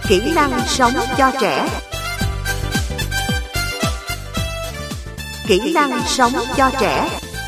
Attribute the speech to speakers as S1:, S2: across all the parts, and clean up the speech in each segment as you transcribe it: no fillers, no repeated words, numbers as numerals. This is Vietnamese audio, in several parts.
S1: Kỹ năng sống cho trẻ. Kỹ năng sống cho trẻ.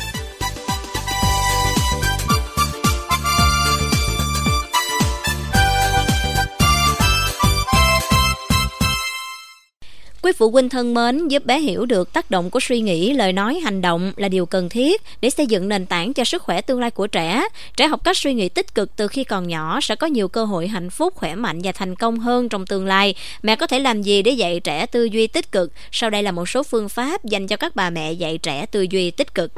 S2: Quý phụ huynh thân mến, giúp bé hiểu được tác động của suy nghĩ, lời nói, hành động là điều cần thiết để xây dựng nền tảng cho sức khỏe tương lai của trẻ. Trẻ học cách suy nghĩ tích cực từ khi còn nhỏ sẽ có nhiều cơ hội hạnh phúc, khỏe mạnh và thành công hơn trong tương lai. Mẹ có thể làm gì để dạy trẻ tư duy tích cực? Sau đây là một số phương pháp dành cho các bà mẹ dạy trẻ tư duy tích cực.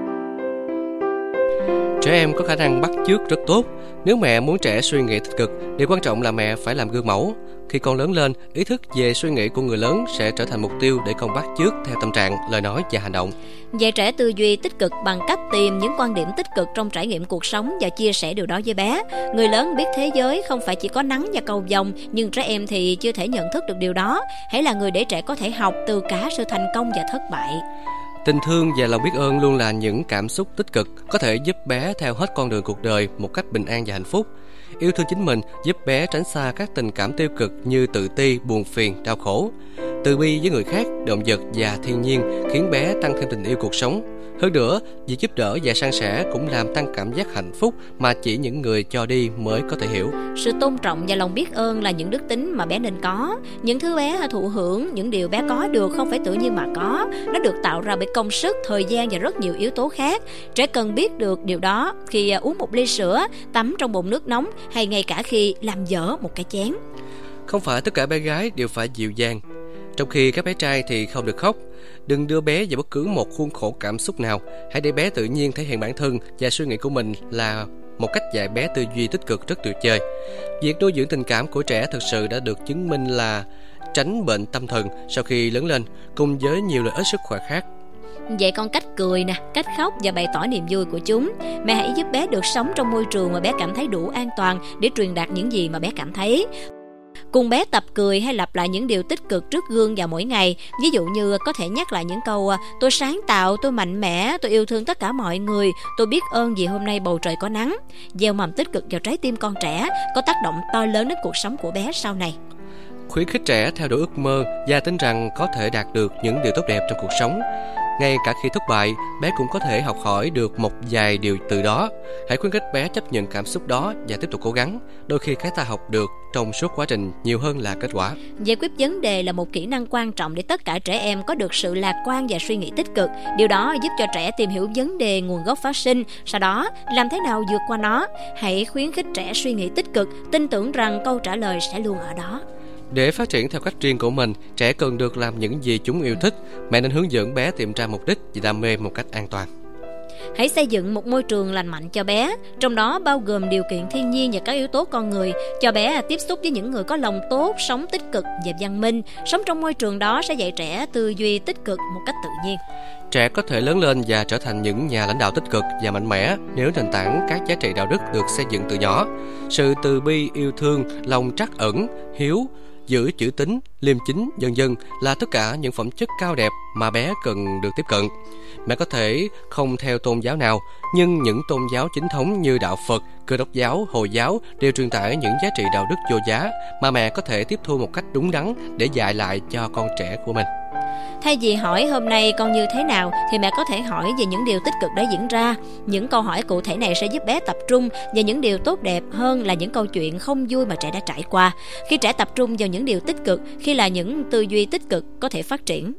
S3: Trẻ em có khả năng bắt chước rất tốt. Nếu mẹ muốn trẻ suy nghĩ tích cực, điều quan trọng là mẹ phải làm gương mẫu. Khi con lớn lên, ý thức về suy nghĩ của người lớn sẽ trở thành mục tiêu để con bắt chước theo tâm trạng, lời nói và hành động.
S2: Dạy trẻ tư duy tích cực bằng cách tìm những quan điểm tích cực trong trải nghiệm cuộc sống và chia sẻ điều đó với bé. Người lớn biết thế giới không phải chỉ có nắng và cầu vồng, nhưng trẻ em thì chưa thể nhận thức được điều đó. Hãy là người để trẻ có thể học từ cả sự thành công và thất bại.
S3: Tình thương và lòng biết ơn luôn là những cảm xúc tích cực, có thể giúp bé theo hết con đường cuộc đời một cách bình an và hạnh phúc. Yêu thương chính mình giúp bé tránh xa các tình cảm tiêu cực như tự ti, buồn phiền, đau khổ. Từ bi với người khác, động vật và thiên nhiên khiến bé tăng thêm tình yêu cuộc sống. Hơn nữa, việc giúp đỡ và san sẻ cũng làm tăng cảm giác hạnh phúc mà chỉ những người cho đi mới có thể hiểu.
S2: Sự tôn trọng và lòng biết ơn là những đức tính mà bé nên có. Những thứ bé thụ hưởng, những điều bé có được không phải tự nhiên mà có. Nó được tạo ra bởi công sức, thời gian và rất nhiều yếu tố khác. Trẻ cần biết được điều đó khi uống một ly sữa, tắm trong bồn nước nóng hay ngay cả khi làm dở một cái chén.
S3: Không phải tất cả bé gái đều phải dịu dàng, trong khi các bé trai thì không được khóc. Đừng đưa bé vào bất cứ một khuôn khổ cảm xúc nào. Hãy để bé tự nhiên thể hiện bản thân và suy nghĩ của mình là một cách dạy bé tư duy tích cực rất tuyệt vời. Việc nuôi dưỡng tình cảm của trẻ thực sự đã được chứng minh là tránh bệnh tâm thần sau khi lớn lên, cùng với nhiều lợi ích sức khỏe khác.
S2: Dạy con cách cười nè, cách khóc và bày tỏ niềm vui của chúng. Mẹ hãy giúp bé được sống trong môi trường mà bé cảm thấy đủ an toàn để truyền đạt những gì mà bé cảm thấy. Cùng bé tập cười hay lặp lại những điều tích cực trước gương vào mỗi ngày. Ví dụ như có thể nhắc lại những câu tôi sáng tạo, tôi mạnh mẽ, tôi yêu thương tất cả mọi người, tôi biết ơn vì hôm nay bầu trời có nắng. Gieo mầm tích cực vào trái tim con trẻ có tác động to lớn đến cuộc sống của bé sau này.
S3: Khuyến khích trẻ theo đuổi ước mơ và tin rằng có thể đạt được những điều tốt đẹp trong cuộc sống. Ngay cả khi thất bại, bé cũng có thể học hỏi được một vài điều từ đó. Hãy khuyến khích bé chấp nhận cảm xúc đó và tiếp tục cố gắng. Đôi khi cái ta học được trong suốt quá trình nhiều hơn là kết quả.
S2: Giải quyết vấn đề là một kỹ năng quan trọng để tất cả trẻ em có được sự lạc quan và suy nghĩ tích cực. Điều đó giúp cho trẻ tìm hiểu vấn đề nguồn gốc phát sinh, sau đó làm thế nào vượt qua nó. Hãy khuyến khích trẻ suy nghĩ tích cực, tin tưởng rằng câu trả lời sẽ luôn ở đó.
S3: Để phát triển theo cách riêng của mình, trẻ cần được làm những gì chúng yêu thích. Mẹ nên hướng dẫn bé tìm ra mục đích và đam mê một cách an toàn.
S2: Hãy xây dựng một môi trường lành mạnh cho bé, trong đó bao gồm điều kiện thiên nhiên và các yếu tố con người. Cho bé tiếp xúc với những người có lòng tốt, sống tích cực và văn minh. Sống trong môi trường đó sẽ dạy trẻ tư duy tích cực một cách tự nhiên.
S3: Trẻ có thể lớn lên và trở thành những nhà lãnh đạo tích cực và mạnh mẽ nếu nền tảng các giá trị đạo đức được xây dựng từ nhỏ. Sự từ bi, yêu thương, lòng trắc ẩn, hiếu, giữ chữ tín, liêm chính, vân vân là tất cả những phẩm chất cao đẹp mà bé cần được tiếp cận. Mẹ có thể không theo tôn giáo nào, nhưng những tôn giáo chính thống như đạo Phật, Cơ đốc giáo, Hồi giáo đều truyền tải những giá trị đạo đức vô giá mà mẹ có thể tiếp thu một cách đúng đắn để dạy lại cho con trẻ của mình.
S2: Thay vì hỏi hôm nay con như thế nào thì mẹ có thể hỏi về những điều tích cực đã diễn ra. Những câu hỏi cụ thể này sẽ giúp bé tập trung vào những điều tốt đẹp hơn là những câu chuyện không vui mà trẻ đã trải qua. Khi trẻ tập trung vào những điều tích cực, khi là những tư duy tích cực có thể phát triển.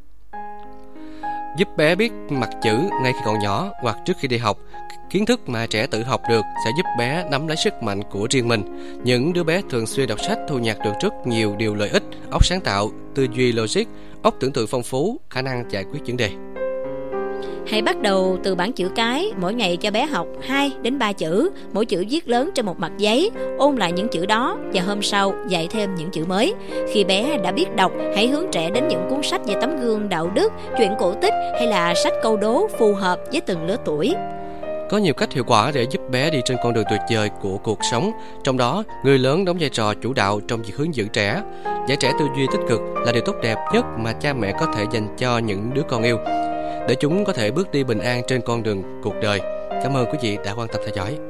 S3: Giúp bé biết mặt chữ ngay khi còn nhỏ hoặc trước khi đi học. Kiến thức mà trẻ tự học được sẽ giúp bé nắm lấy sức mạnh của riêng mình. Những đứa bé thường xuyên đọc sách thu nhặt được rất nhiều điều lợi ích, óc sáng tạo, tư duy logic, óc tưởng tượng phong phú, khả năng giải quyết vấn đề.
S2: Hãy bắt đầu từ bảng chữ cái, mỗi ngày cho bé học 2 đến 3 chữ, mỗi chữ viết lớn trên một mặt giấy, ôn lại những chữ đó và hôm sau dạy thêm những chữ mới. Khi bé đã biết đọc, hãy hướng trẻ đến những cuốn sách về tấm gương đạo đức, truyện cổ tích hay là sách câu đố phù hợp với từng lứa tuổi.
S3: Có nhiều cách hiệu quả để giúp bé đi trên con đường tuyệt vời của cuộc sống. Trong đó, người lớn đóng vai trò chủ đạo trong việc hướng dẫn trẻ. Dạy trẻ tư duy tích cực là điều tốt đẹp nhất mà cha mẹ có thể dành cho những đứa con yêu, để chúng có thể bước đi bình an trên con đường cuộc đời. Cảm ơn quý vị đã quan tâm theo dõi.